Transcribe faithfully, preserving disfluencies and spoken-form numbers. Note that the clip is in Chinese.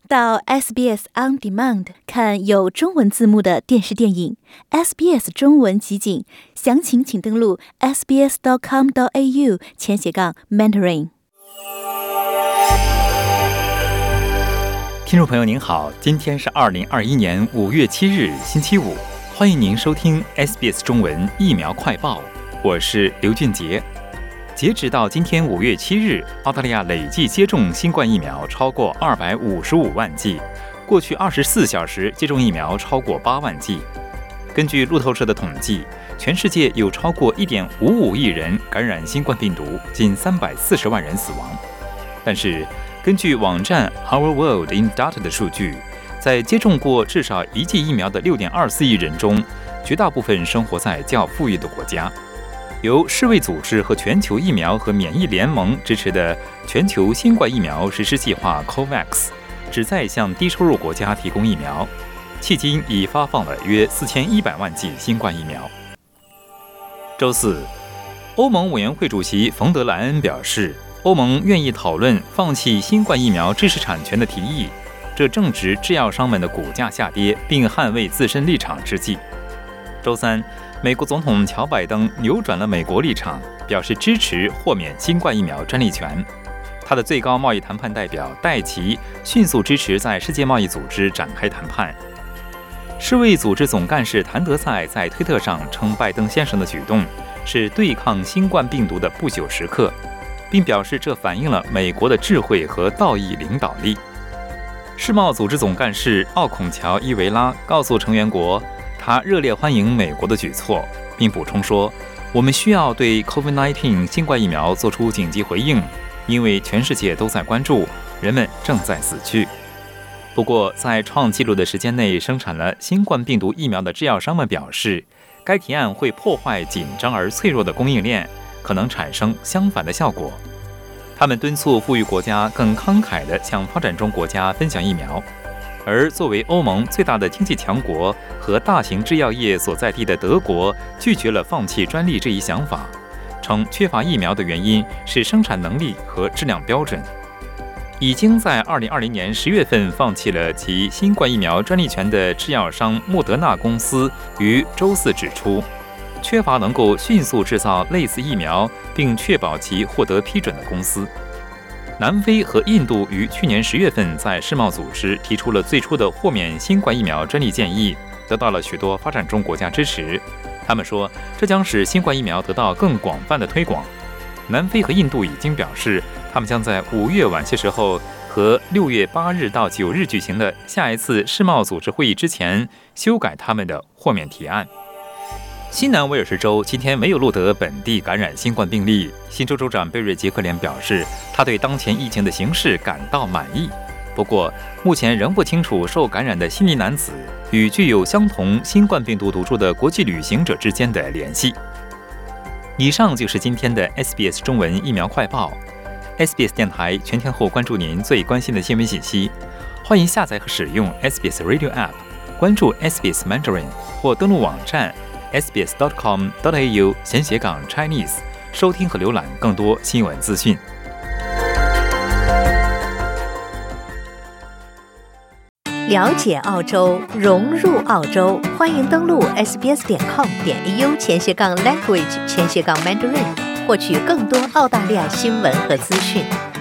到 S B S On Demand 看有中文字幕的电视电影 S B S 中文集锦，详情请登录 s b s dot com dot a u 前斜杠 Mandarin。 听众朋友您好，今天是二零二一年五月七日星期五，欢迎您收听 S B S 中文疫苗快报，我是刘俊杰。截止到今天五月七日，澳大利亚累计接种新冠疫苗超过二百五十五万剂，过去二十四小时接种疫苗超过八万剂。根据路透社的统计，全世界有超过一点五五亿人感染新冠病毒，近三百四十万人死亡。但是，根据网站 Our World in Data 的数据，在接种过至少一剂疫苗的六点二四亿人中，绝大部分生活在较富裕的国家。由世卫组织和全球疫苗和免疫联盟支持的全球新冠疫苗实施计划 COVAX 旨在向低收入国家提供疫苗，迄今已发放了约四千一百万剂新冠疫苗。周四，欧盟委员会主席冯德莱恩表示，欧盟愿意讨论放弃新冠疫苗知识产权的提议，这正值制药商们的股价下跌并捍卫自身立场之际。周三，美国总统乔拜登扭转了美国立场，表示支持豁免新冠疫苗专利权。他的最高贸易谈判代表戴奇迅速支持在世界贸易组织展开谈判。世卫组织总干事谭德赛在推特上称，拜登先生的举动是对抗新冠病毒的不朽时刻，并表示这反映了美国的智慧和道义领导力。世贸组织总干事奥孔乔伊维拉告诉成员国，他热烈欢迎美国的举措，并补充说，我们需要对 COVID 十九 新冠疫苗做出紧急回应，因为全世界都在关注，人们正在死去。不过，在创纪录的时间内生产了新冠病毒疫苗的制药商们表示，该提案会破坏紧张而脆弱的供应链，可能产生相反的效果。他们敦促富裕国家更慷慨地向发展中国家分享疫苗。而作为欧盟最大的经济强国和大型制药业所在地的德国，拒绝了放弃专利这一想法，称缺乏疫苗的原因是生产能力和质量标准。已经在二零二零年十月份放弃了其新冠疫苗专利权的制药商莫德纳公司于周四指出，缺乏能够迅速制造类似疫苗并确保其获得批准的公司。南非和印度于去年十月份在世贸组织提出了最初的豁免新冠疫苗专利建议，得到了许多发展中国家支持。他们说，这将使新冠疫苗得到更广泛的推广。南非和印度已经表示，他们将在五月晚些时候和六月八日到九日举行的下一次世贸组织会议之前修改他们的豁免提案。新南威尔士州今天没有录得本地感染新冠病例。新州州长贝瑞·杰克连表示，他对当前疫情的形势感到满意。不过，目前仍不清楚受感染的悉尼男子与具有相同新冠病毒毒株的国际旅行者之间的联系。以上就是今天的 S B S 中文疫苗快报。S B S 电台全天候关注您最关心的新闻信息，欢迎下载和使用 S B S Radio App， 关注 S B S Mandarin 或登录网站s b s dot com dot a u 闲斜杠 Chinese， 收听和浏览更多新闻资讯。 了解澳洲，融入澳洲，欢迎登录 s b s dot com dot a u 前斜杠 language 前斜杠 Mandarin， 获取更多澳大利亚新闻和资讯。